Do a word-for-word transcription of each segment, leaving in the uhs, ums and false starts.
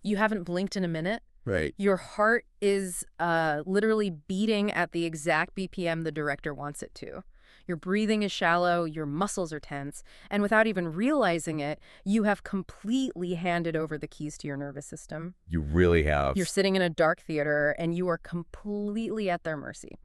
You haven't blinked in a minute. Right. Your heart is uh, literally beating at the exact B P M the director wants it to. Your breathing is shallow, your muscles are tense, and without even realizing it, you have completely handed over the keys to your nervous system. You really have. You're sitting in a dark theater, and you are completely at their mercy.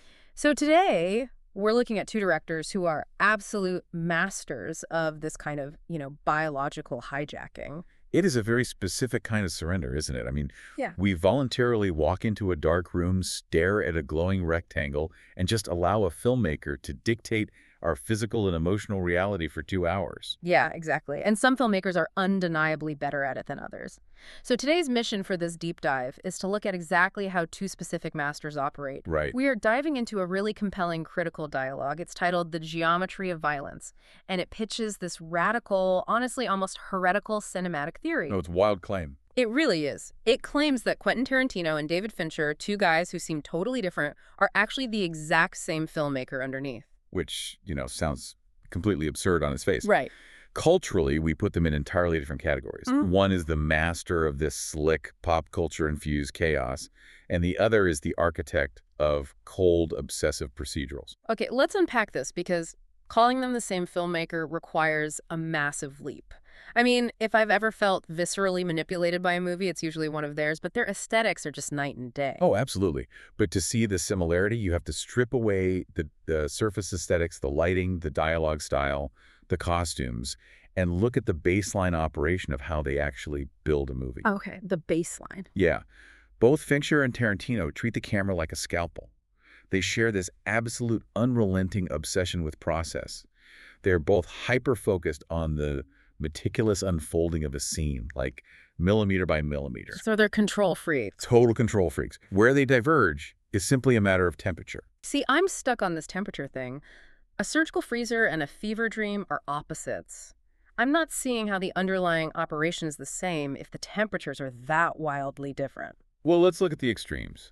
So today, we're looking at two directors who are absolute masters of this kind of, you know, biological hijacking. It is a very specific kind of surrender, isn't it? I mean, Yeah. we voluntarily walk into a dark room, stare at a glowing rectangle, and just allow a filmmaker to dictate our physical and emotional reality for two hours. Yeah, exactly. And some filmmakers are undeniably better at it than others. So today's mission for this deep dive is to look at exactly how two specific masters operate. Right. We are diving into a really compelling critical dialogue. It's titled The Geometry of Violence, and it pitches this radical, honestly almost heretical cinematic theory. No, it's a wild claim. It really is. It claims that Quentin Tarantino and David Fincher, two guys who seem totally different, are actually the exact same filmmaker underneath. Which, you know, sounds completely absurd on its face. Right. Culturally, we put them in entirely different categories. Mm. One is the master of this slick pop culture-infused chaos, and the other is the architect of cold, obsessive procedurals. Okay, let's unpack this because calling them the same filmmaker requires a massive leap. I mean, if I've ever felt viscerally manipulated by a movie, it's usually one of theirs, but their aesthetics are just night and day. Oh, absolutely. But to see the similarity, you have to strip away the, the surface aesthetics, the lighting, the dialogue style, the costumes, and look at the baseline operation of how they actually build a movie. Okay, the baseline. Yeah. Both Fincher and Tarantino treat the camera like a scalpel. They share this absolute unrelenting obsession with process. They're both hyper-focused on the meticulous unfolding of a scene, like millimeter by millimeter. So they're control freaks. Total control freaks. Where they diverge is simply a matter of temperature. See, I'm stuck on this temperature thing. A surgical freezer and a fever dream are opposites. I'm not seeing how the underlying operation is the same if the temperatures are that wildly different. Well, let's look at the extremes.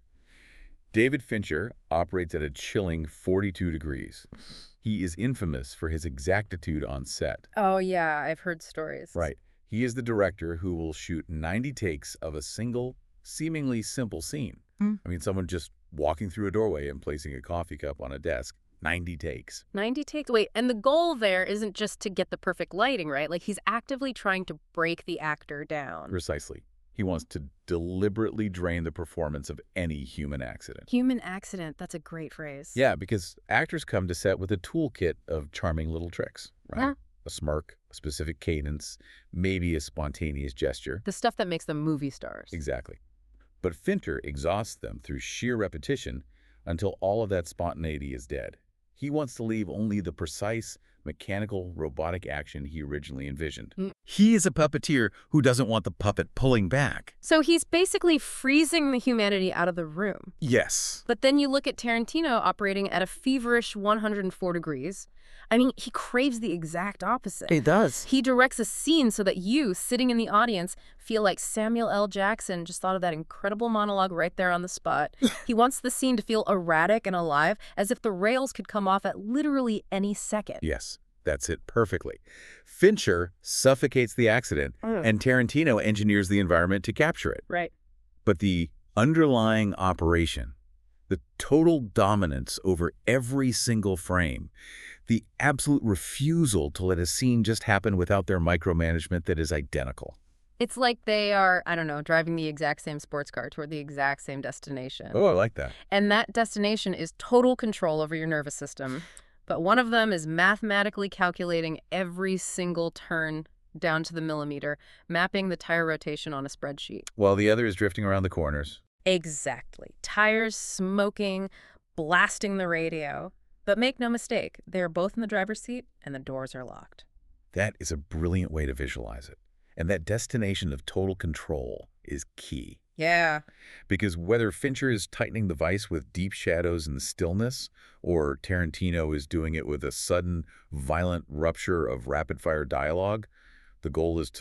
David Fincher operates at a chilling forty-two degrees. He is infamous for his exactitude on set. Oh, yeah, I've heard stories. Right. He is the director who will shoot ninety takes of a single, seemingly simple scene. Mm. I mean, someone just walking through a doorway and placing a coffee cup on a desk. ninety takes. ninety takes? Wait, and the goal there isn't just to get the perfect lighting, right? Like, he's actively trying to break the actor down. Precisely. He wants to deliberately drain the performance of any human accident. Human accident, that's a great phrase. Yeah, because actors come to set with a toolkit of charming little tricks, right? Yeah. A smirk, a specific cadence, maybe a spontaneous gesture. The stuff that makes them movie stars. Exactly. But Fincher exhausts them through sheer repetition until all of that spontaneity is dead. He wants to leave only the precise, mechanical, robotic action he originally envisioned. Mm. He is a puppeteer who doesn't want the puppet pulling back. So he's basically freezing the humanity out of the room. Yes. But then you look at Tarantino operating at a feverish one hundred four degrees. I mean, he craves the exact opposite. He does. He directs a scene so that you, sitting in the audience, feel like Samuel L. Jackson just thought of that incredible monologue right there on the spot. He wants the scene to feel erratic and alive, as if the rails could come off at literally any second. Yes, that's it perfectly. Fincher suffocates the accident, Mm. and Tarantino engineers the environment to capture it. Right. But the underlying operation, the total dominance over every single frame, the absolute refusal to let a scene just happen without their micromanagement that is identical. It's like they are, I don't know, driving the exact same sports car toward the exact same destination. Oh, I like that. And that destination is total control over your nervous system. But one of them is mathematically calculating every single turn down to the millimeter, mapping the tire rotation on a spreadsheet. While the other is drifting around the corners. Exactly. Tires smoking, blasting the radio. But make no mistake, they're both in the driver's seat and the doors are locked. That is a brilliant way to visualize it. And that destination of total control is key. Yeah. Because whether Fincher is tightening the vise with deep shadows and stillness, or Tarantino is doing it with a sudden, violent rupture of rapid-fire dialogue, the goal is to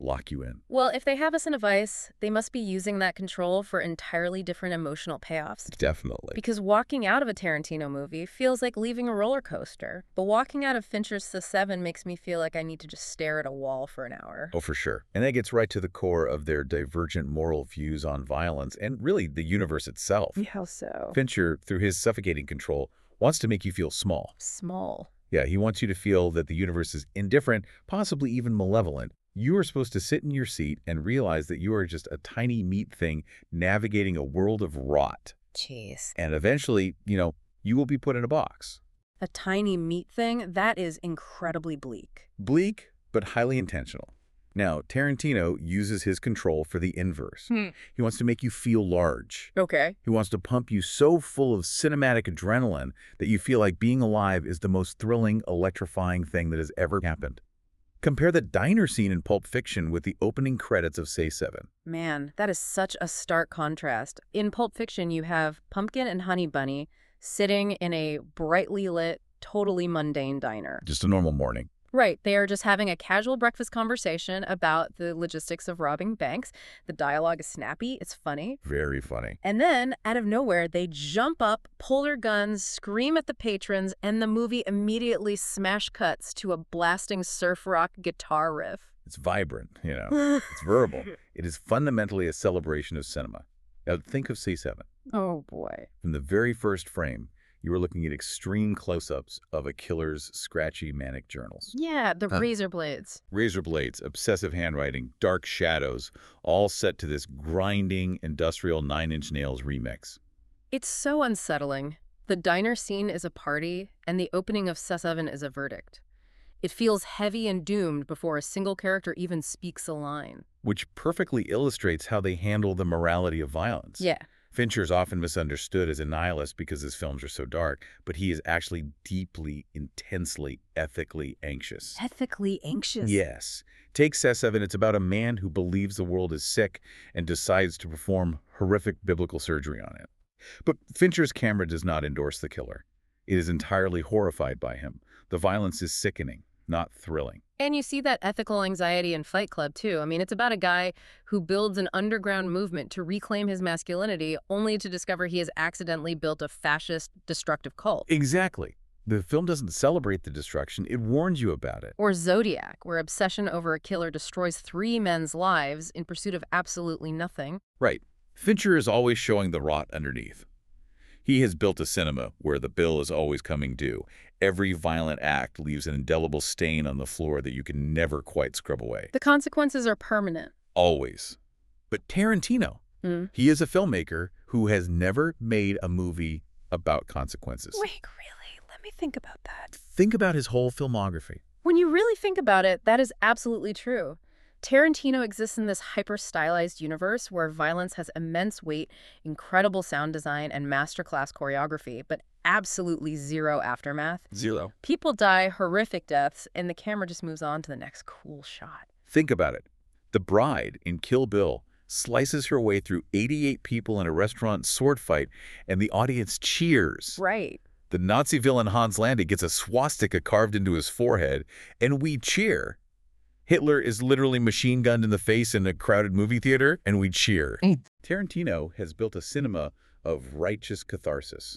lock you in. Well, if they have us in a vice, they must be using that control for entirely different emotional payoffs. Definitely. Because walking out of a Tarantino movie feels like leaving a roller coaster. But walking out of Fincher's The Seven makes me feel like I need to just stare at a wall for an hour. Oh, for sure. And that gets right to the core of their divergent moral views on violence and really the universe itself. How so? Fincher, through his suffocating control, wants to make you feel small. Small. Yeah, he wants you to feel that the universe is indifferent, possibly even malevolent. You are supposed to sit in your seat and realize that you are just a tiny meat thing navigating a world of rot. Jeez. And eventually, you know, you will be put in a box. A tiny meat thing? That is incredibly bleak. Bleak, but highly intentional. Now, Tarantino uses his control for the inverse. Hmm. He wants to make you feel large. Okay. He wants to pump you so full of cinematic adrenaline that you feel like being alive is the most thrilling, electrifying thing that has ever happened. Compare the diner scene in Pulp Fiction with the opening credits of Say Seven. Man, that is such a stark contrast. In Pulp Fiction, you have Pumpkin and Honey Bunny sitting in a brightly lit, totally mundane diner. Just a normal morning. Right. They are just having a casual breakfast conversation about the logistics of robbing banks. The dialogue is snappy. It's funny. Very funny. And then, out of nowhere, they jump up, pull their guns, scream at the patrons, and the movie immediately smash cuts to a blasting surf rock guitar riff. It's vibrant, you know. It's verbal. It is fundamentally a celebration of cinema. Now, think of Say Seven. Oh, boy. From the very first frame, you were looking at extreme close-ups of a killer's scratchy, manic journals. Yeah, the Huh. razor blades. Razor blades, obsessive handwriting, dark shadows, all set to this grinding, industrial Nine Inch Nails remix. It's so unsettling. The diner scene is a party, and the opening of Seven is a verdict. It feels heavy and doomed before a single character even speaks a line. Which perfectly illustrates how they handle the morality of violence. Yeah. Fincher's often misunderstood as a nihilist because his films are so dark, but he is actually deeply, intensely, ethically anxious. Ethically anxious? Yes. Take Say Seven. It's about a man who believes the world is sick and decides to perform horrific biblical surgery on it. But Fincher's camera does not endorse the killer. It is entirely horrified by him. The violence is sickening, not thrilling. And you see that ethical anxiety in Fight Club, too. I mean, it's about a guy who builds an underground movement to reclaim his masculinity, only to discover he has accidentally built a fascist, destructive cult. Exactly. The film doesn't celebrate the destruction. It warns you about it. Or Zodiac, where obsession over a killer destroys three men's lives in pursuit of absolutely nothing. Right. Fincher is always showing the rot underneath. He has built a cinema where the bill is always coming due. Every violent act leaves an indelible stain on the floor that you can never quite scrub away. The consequences are permanent. Always. But Tarantino, Mm. he is a filmmaker who has never made a movie about consequences. Wait, really? Let me think about that. Think about his whole filmography. When you really think about it, that is absolutely true. Tarantino exists in this hyper-stylized universe where violence has immense weight, incredible sound design, and masterclass choreography, but absolutely zero aftermath. Zero. People die horrific deaths, and the camera just moves on to the next cool shot. Think about it. The bride in Kill Bill slices her way through eighty-eight people in a restaurant sword fight, and the audience cheers. Right. The Nazi villain Hans Landa gets a swastika carved into his forehead, and we cheer. Hitler is literally machine gunned in the face in a crowded movie theater, and we cheer. Tarantino has built a cinema of righteous catharsis.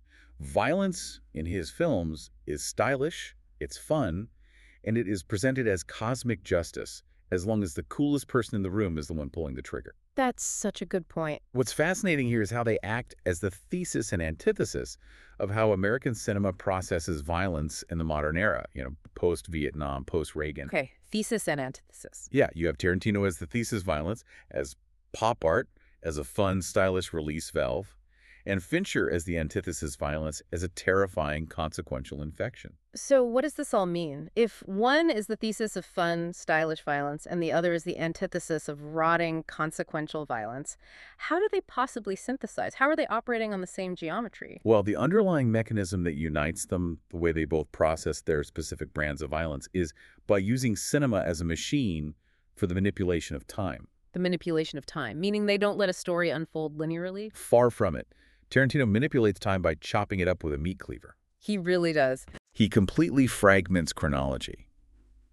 Violence in his films is stylish, it's fun, and it is presented as cosmic justice, as long as the coolest person in the room is the one pulling the trigger. That's such a good point. What's fascinating here is how they act as the thesis and antithesis of how American cinema processes violence in the modern era, you know, post-Vietnam, post-Reagan. Okay, thesis and antithesis. Yeah, you have Tarantino as the thesis violence, as pop art, as a fun, stylish release valve, and Fincher as the antithesis violence, as a terrifying, consequential infection. So what does this all mean? If one is the thesis of fun, stylish violence, and the other is the antithesis of rotting, consequential violence, how do they possibly synthesize? How are they operating on the same geometry? Well, the underlying mechanism that unites them, the way they both process their specific brands of violence, is by using cinema as a machine for the manipulation of time. The manipulation of time, meaning they don't let a story unfold linearly? Far from it. Tarantino manipulates time by chopping it up with a meat cleaver. He really does. He completely fragments chronology.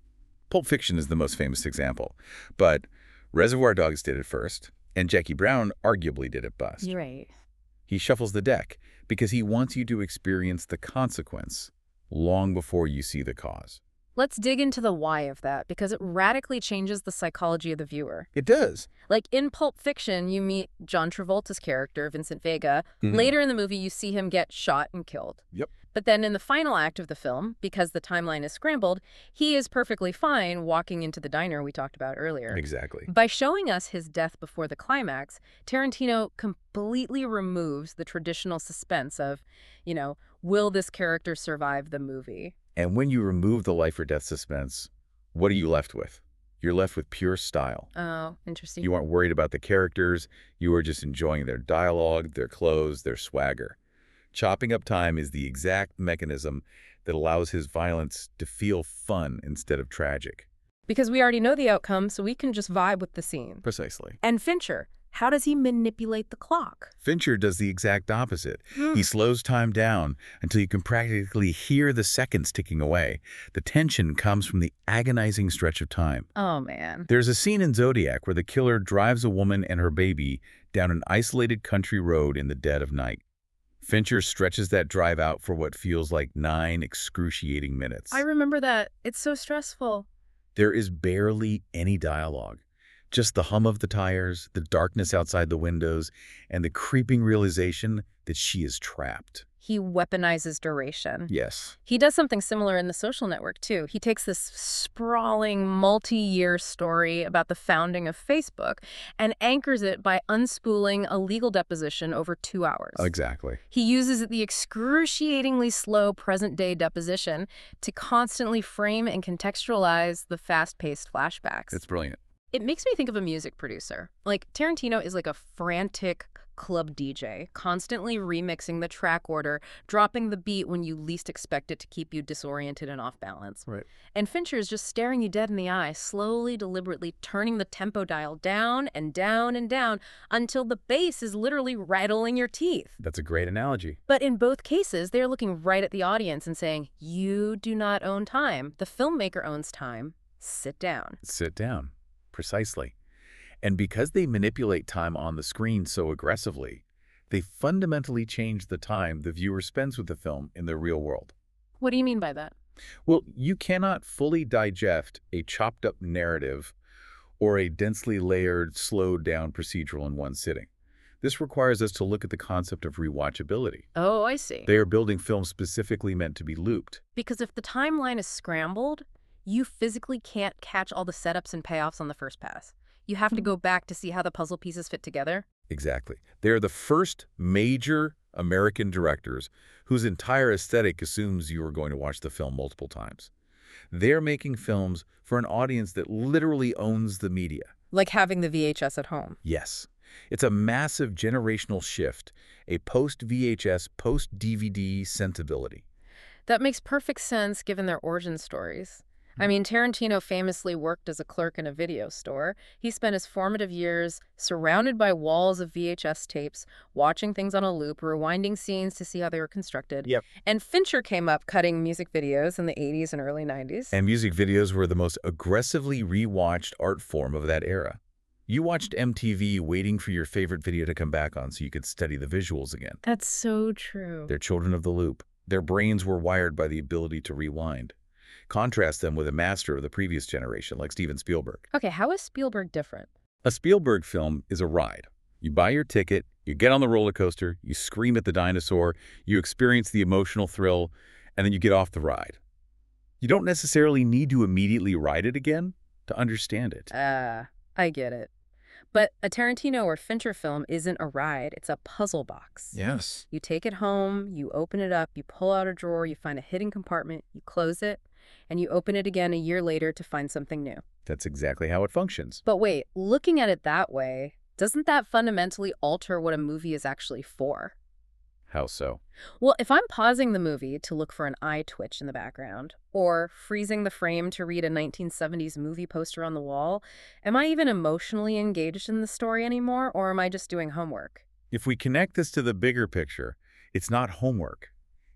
Pulp Fiction is the most famous example, but Reservoir Dogs did it first, and Jackie Brown arguably did it best. You're right. He shuffles the deck because he wants you to experience the consequence long before you see the cause. Let's dig into the why of that, because it radically changes the psychology of the viewer. It does. Like in Pulp Fiction, you meet John Travolta's character, Vincent Vega. Mhm. Later in the movie, you see him get shot and killed. Yep. But then in the final act of the film, because the timeline is scrambled, he is perfectly fine walking into the diner we talked about earlier. Exactly. By showing us his death before the climax, Tarantino completely removes the traditional suspense of, you know, will this character survive the movie? And when you remove the life or death suspense, what are you left with? You're left with pure style. Oh, interesting. You aren't worried about the characters. You are just enjoying their dialogue, their clothes, their swagger. Chopping up time is the exact mechanism that allows his violence to feel fun instead of tragic. Because we already know the outcome, so we can just vibe with the scene. Precisely. And Fincher, how does he manipulate the clock? Fincher does the exact opposite. He slows time down until you can practically hear the seconds ticking away. The tension comes from the agonizing stretch of time. Oh, man. There's a scene in Zodiac where the killer drives a woman and her baby down an isolated country road in the dead of night. Fincher stretches that drive out for what feels like nine excruciating minutes. I remember that. It's so stressful. There is barely any dialogue. Just the hum of the tires, the darkness outside the windows, and the creeping realization that she is trapped. He weaponizes duration. Yes. He does something similar in The Social Network, too. He takes this sprawling, multi-year story about the founding of Facebook and anchors it by unspooling a legal deposition over two hours. Exactly. He uses the excruciatingly slow present-day deposition to constantly frame and contextualize the fast-paced flashbacks. It's brilliant. It makes me think of a music producer. Like, Tarantino is like a frantic club D J, constantly remixing the track order, dropping the beat when you least expect it to keep you disoriented and off balance. Right. And Fincher is just staring you dead in the eye, slowly, deliberately turning the tempo dial down and down and down until the bass is literally rattling your teeth. That's a great analogy. But in both cases, they're looking right at the audience and saying, you do not own time. The filmmaker owns time. Sit down. Sit down. Precisely. And because they manipulate time on the screen so aggressively, they fundamentally change the time the viewer spends with the film in the real world. What do you mean by that? Well, you cannot fully digest a chopped-up narrative or a densely layered, slowed-down procedural in one sitting. This requires us to look at the concept of rewatchability. Oh, I see. They are building films specifically meant to be looped. Because if the timeline is scrambled, you physically can't catch all the setups and payoffs on the first pass. You have to go back to see how the puzzle pieces fit together. Exactly. They are the first major American directors whose entire aesthetic assumes you are going to watch the film multiple times. They're making films for an audience that literally owns the media. Like having the V H S at home. Yes. It's a massive generational shift, a post-V H S, post-D V D sensibility. That makes perfect sense given their origin stories. I mean, Tarantino famously worked as a clerk in a video store. He spent his formative years surrounded by walls of V H S tapes, watching things on a loop, rewinding scenes to see how they were constructed. Yep. And Fincher came up cutting music videos in the eighties and early nineties. And music videos were the most aggressively rewatched art form of that era. You watched M T V waiting for your favorite video to come back on so you could study the visuals again. That's so true. They're children of the loop. Their brains were wired by the ability to rewind. Contrast them with a master of the previous generation, like Steven Spielberg. Okay, how is Spielberg different? A Spielberg film is a ride. You buy your ticket, you get on the roller coaster, you scream at the dinosaur, you experience the emotional thrill, and then you get off the ride. You don't necessarily need to immediately ride it again to understand it. Ah, uh, I get it. But a Tarantino or Fincher film isn't a ride, it's a puzzle box. Yes. You take it home, you open it up, you pull out a drawer, you find a hidden compartment, you close it, and you open it again a year later to find something new. That's exactly how it functions. But wait, looking at it that way, doesn't that fundamentally alter what a movie is actually for? How so? Well, if I'm pausing the movie to look for an eye twitch in the background, or freezing the frame to read a nineteen seventies movie poster on the wall, am I even emotionally engaged in the story anymore, or am I just doing homework? If we connect this to the bigger picture, it's not homework.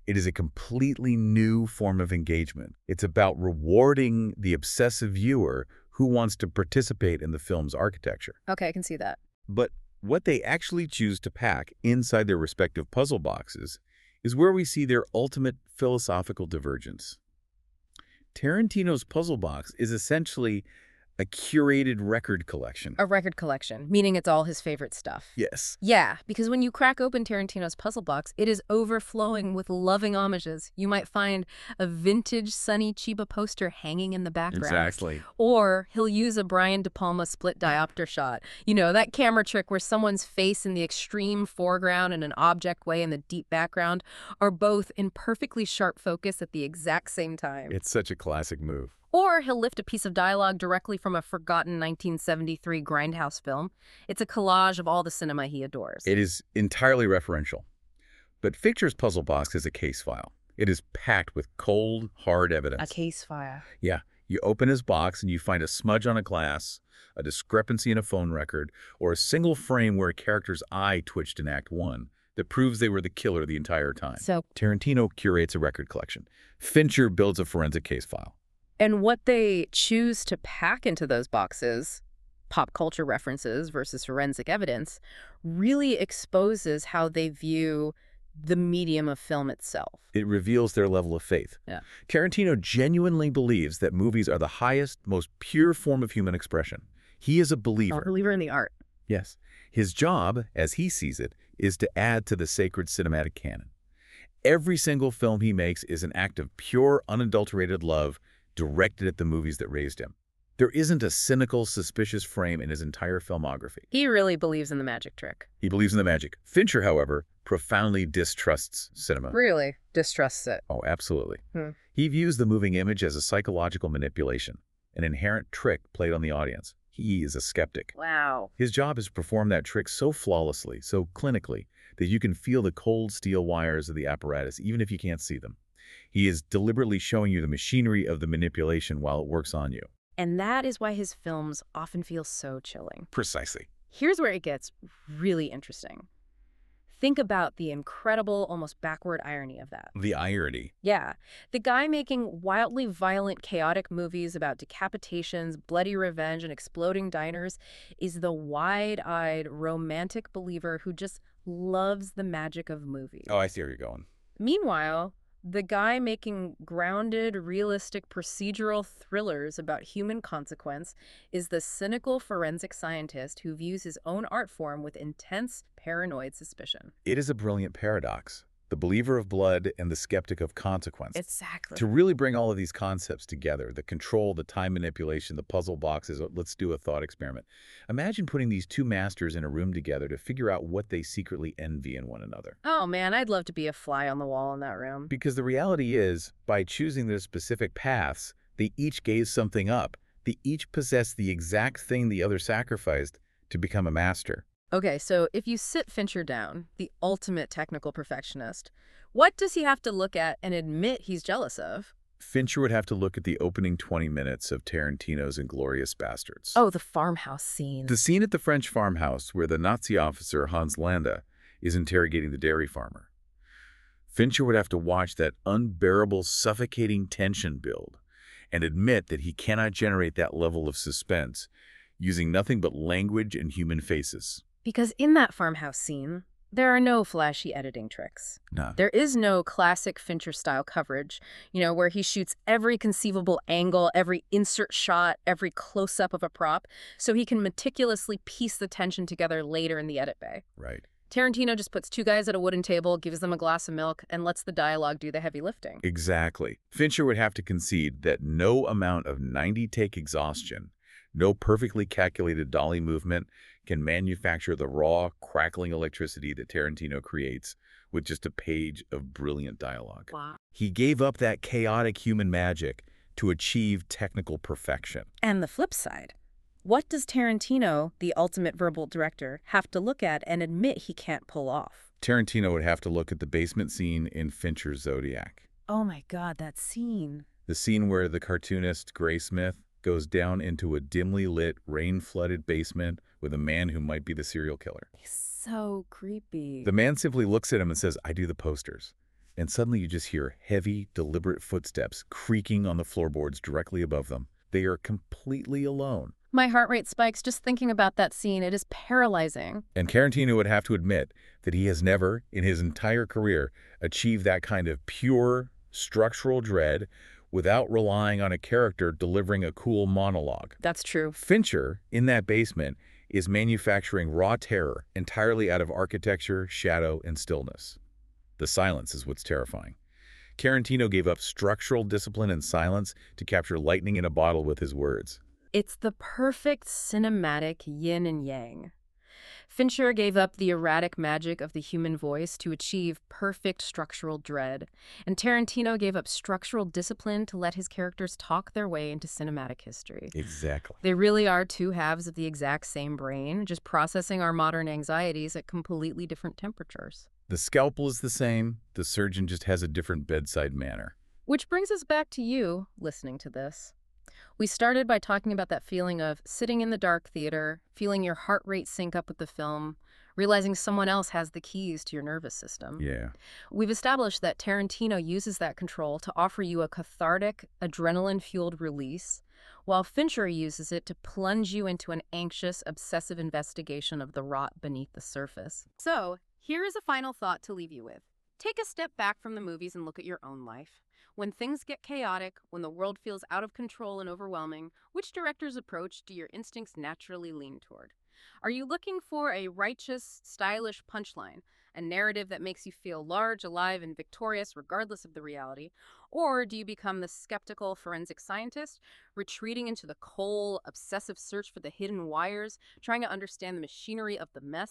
It is a completely new form of engagement. It's about rewarding the obsessive viewer who wants to participate in the film's architecture. Okay, I can see that. But what they actually choose to pack inside their respective puzzle boxes is where we see their ultimate philosophical divergence. Tarantino's puzzle box is essentially a curated record collection. A record collection, meaning it's all his favorite stuff. Yes. Yeah, because when you crack open Tarantino's puzzle box, it is overflowing with loving homages. You might find a vintage Sonny Chiba poster hanging in the background. Exactly. Or he'll use a Brian De Palma split diopter shot. You know, that camera trick where someone's face in the extreme foreground and an object way in the deep background are both in perfectly sharp focus at the exact same time. It's such a classic move. Or he'll lift a piece of dialogue directly from a forgotten nineteen seventy-three Grindhouse film. It's a collage of all the cinema he adores. It is entirely referential. But Fincher's puzzle box is a case file. It is packed with cold, hard evidence. A case file. Yeah. You open his box and you find a smudge on a glass, a discrepancy in a phone record, or a single frame where a character's eye twitched in Act One that proves they were the killer the entire time. So, Tarantino curates a record collection. Fincher builds a forensic case file. and what they choose to pack into those boxes, pop culture references versus forensic evidence, really exposes how they view the medium of film itself. It reveals their level of faith. Yeah. Tarantino genuinely believes that movies are the highest, most pure form of human expression. He is a believer. A believer in the art. Yes. His job, as he sees it, is to add to the sacred cinematic canon. Every single film he makes is an act of pure, unadulterated love directed at the movies that raised him. There isn't a cynical, suspicious frame in his entire filmography. He really believes in the magic trick. He believes in the magic. Fincher, however, profoundly distrusts cinema. Really distrusts it. Oh, absolutely. Hmm. He views the moving image as a psychological manipulation, an inherent trick played on the audience. He is a skeptic. Wow. His job is to perform that trick so flawlessly, so clinically, that you can feel the cold steel wires of the apparatus even if you can't see them. He is deliberately showing you the machinery of the manipulation while it works on you. And that is why his films often feel so chilling. Precisely. Here's where it gets really interesting. Think about the incredible, almost backward irony of that. The irony. Yeah. The guy making wildly violent, chaotic movies about decapitations, bloody revenge, and exploding diners is the wide-eyed, romantic believer who just loves the magic of movies. Oh, I see where you're going. Meanwhile, the guy making grounded, realistic procedural thrillers about human consequence is the cynical forensic scientist who views his own art form with intense, paranoid suspicion. It is a brilliant paradox. The believer of blood and the skeptic of consequence. Exactly. To really bring all of these concepts together, the control, the time manipulation, the puzzle boxes, let's do a thought experiment. Imagine putting these two masters in a room together to figure out what they secretly envy in one another. Oh man, I'd love to be a fly on the wall in that room. Because the reality is, by choosing their specific paths, they each gave something up. They each possess the exact thing the other sacrificed to become a master. Okay, so if you sit Fincher down, the ultimate technical perfectionist, what does he have to look at and admit he's jealous of? Fincher would have to look at the opening twenty minutes of Tarantino's Inglourious Bastards. Oh, the farmhouse scene. The scene at the French farmhouse where the Nazi officer Hans Landa is interrogating the dairy farmer. Fincher would have to watch that unbearable, suffocating tension build and admit that he cannot generate that level of suspense using nothing but language and human faces. Because in that farmhouse scene, there are no flashy editing tricks. No. There is no classic Fincher-style coverage, you know, where he shoots every conceivable angle, every insert shot, every close-up of a prop, so he can meticulously piece the tension together later in the edit bay. Right. Tarantino just puts two guys at a wooden table, gives them a glass of milk, and lets the dialogue do the heavy lifting. Exactly. Fincher would have to concede that no amount of ninety-take exhaustion, no perfectly calculated dolly movement can manufacture the raw, crackling electricity that Tarantino creates with just a page of brilliant dialogue. Wow. He gave up that chaotic human magic to achieve technical perfection. And the flip side. What does Tarantino, the ultimate verbal director, have to look at and admit he can't pull off? Tarantino would have to look at the basement scene in Fincher's Zodiac. Oh my God, that scene. The scene where the cartoonist, Gray Smith, goes down into a dimly lit, rain-flooded basement with a man who might be the serial killer. He's so creepy. The man simply looks at him and says, "I do the posters." And suddenly you just hear heavy, deliberate footsteps creaking on the floorboards directly above them. They are completely alone. My heart rate spikes just thinking about that scene. It is paralyzing. And Tarantino would have to admit that he has never, in his entire career, achieved that kind of pure, structural dread without relying on a character delivering a cool monologue. That's true. Fincher, in that basement, is manufacturing raw terror entirely out of architecture, shadow, and stillness. The silence is what's terrifying. Tarantino gave up structural discipline and silence to capture lightning in a bottle with his words. It's the perfect cinematic yin and yang. Fincher gave up the erratic magic of the human voice to achieve perfect structural dread, and Tarantino gave up structural discipline to let his characters talk their way into cinematic history. Exactly. They really are two halves of the exact same brain, just processing our modern anxieties at completely different temperatures. The scalpel is the same, the surgeon just has a different bedside manner. Which brings us back to you, listening to this. We started by talking about that feeling of sitting in the dark theater, feeling your heart rate sync up with the film, realizing someone else has the keys to your nervous system. Yeah. We've established that Tarantino uses that control to offer you a cathartic, adrenaline-fueled release, while Fincher uses it to plunge you into an anxious, obsessive investigation of the rot beneath the surface. So, here is a final thought to leave you with. Take a step back from the movies and look at your own life. When things get chaotic, when the world feels out of control and overwhelming, which director's approach do your instincts naturally lean toward? Are you looking for a righteous, stylish punchline, a narrative that makes you feel large, alive, and victorious regardless of the reality? Or do you become the skeptical forensic scientist, retreating into the cold, obsessive search for the hidden wires, trying to understand the machinery of the mess?